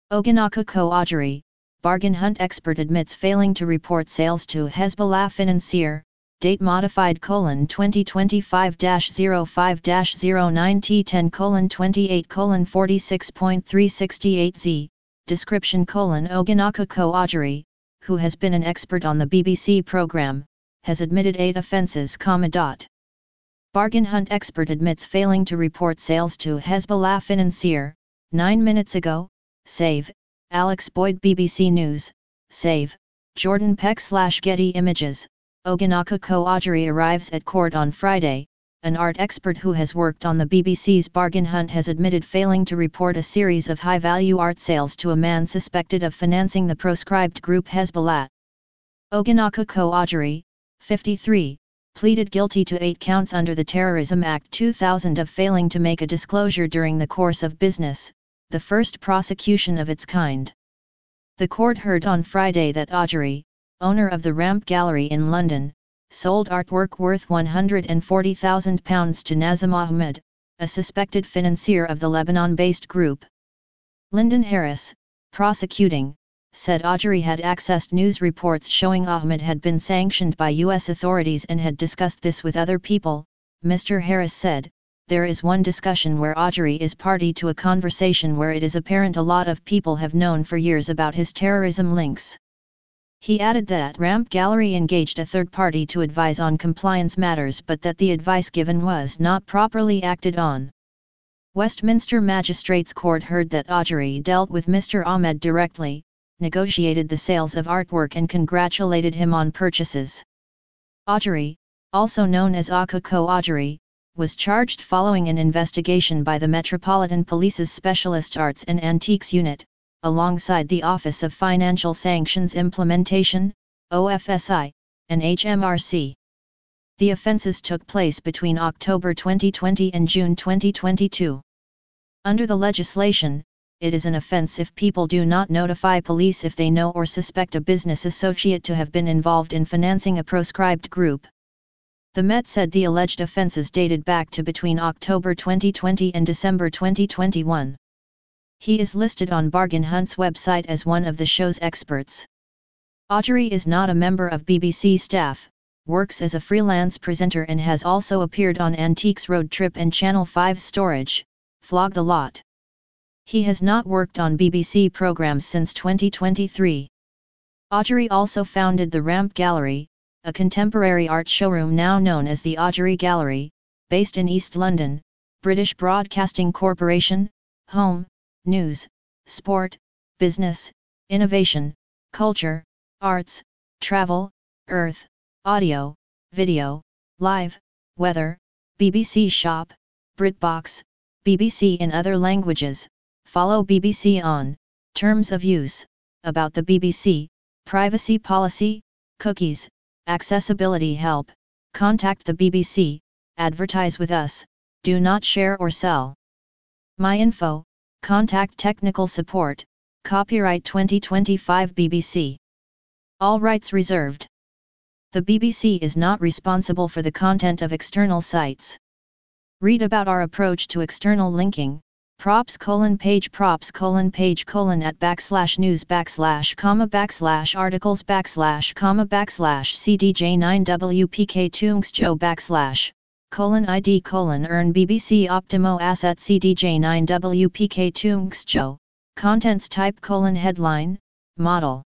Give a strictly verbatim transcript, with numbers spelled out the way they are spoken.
Oginaka Co-Adjari, bargain hunt expert admits failing to report sales to Hezbollah financier, date modified colon twenty twenty-five dash zero five dash zero nine T ten colon twenty-eight colon forty-six point three sixty-eight Z, description colon Oginaka Co-Adjari, who has been an expert on the B B C programme, has admitted eight offences, dot. Bargain hunt expert admits failing to report sales to Hezbollah financier, nine minutes ago, save, Alex Boyd B B C News, save, Jordan Peck slash Getty Images. Oginaka Co-Adjari arrives at court on Friday. An art expert who has worked on the B B C's bargain hunt has admitted failing to report a series of high-value art sales to a man suspected of financing the proscribed group Hezbollah. Oginaka Co-Adjari, fifty-three, pleaded guilty to eight counts under the Terrorism Act two thousand of failing to make a disclosure during the course of business, the first prosecution of its kind. The court heard on Friday that Adjari, owner of the Ramp Gallery in London, sold artwork worth one hundred forty thousand pounds to Nazim Ahmed, a suspected financier of the Lebanon-based group. Lyndon Harris, prosecuting, said Adjari had accessed news reports showing Ahmed had been sanctioned by U S authorities and had discussed this with other people. Mister Harris said, "There is one discussion where Adjari is party to a conversation where it is apparent a lot of people have known for years about his terrorism links." He added that Ramp Gallery engaged a third party to advise on compliance matters but that the advice given was not properly acted on. Westminster Magistrates Court heard that Adjari dealt with Mister Ahmed directly, negotiated the sales of artwork and congratulated him on purchases. Adjari, also known as Aka Co-Adjari, was charged following an investigation by the Metropolitan Police's Specialist Arts and Antiques Unit, alongside the Office of Financial Sanctions Implementation, O F S I, and H M R C. The offences took place between October twenty twenty and June twenty twenty-two. Under the legislation, it is an offence if people do not notify police if they know or suspect a business associate to have been involved in financing a proscribed group. The Met said the alleged offences dated back to between October twenty twenty and December twenty twenty-one. He is listed on Bargain Hunt's website as one of the show's experts. Adjari is not a member of B B C staff, works as a freelance presenter and has also appeared on Antiques Road Trip and Channel five's Storage, Flog the Lot. He has not worked on B B C programs since twenty twenty-three. Adjari also founded the Ramp Gallery, a contemporary art showroom now known as the Adjari Gallery, based in East London, British Broadcasting Corporation, home, news, sport, business, innovation, culture, arts, travel, earth, audio, video, live, weather, B B C Shop, BritBox, B B C in other languages. Follow B B C on Terms of Use, About the B B C, Privacy Policy, Cookies, Accessibility Help, Contact the B B C, Advertise with us, Do not share or sell. My info, Contact Technical Support, Copyright twenty twenty-five B B C. All rights reserved. The B B C is not responsible for the content of external sites. Read about our approach to external linking. Props colon page props colon page colon at backslash news backslash comma backslash articles backslash comma backslash cdj nine wpk tungsjo backslash colon id colon earn bbc optimo asset cdj nine wpk tungsjo contents type colon headline model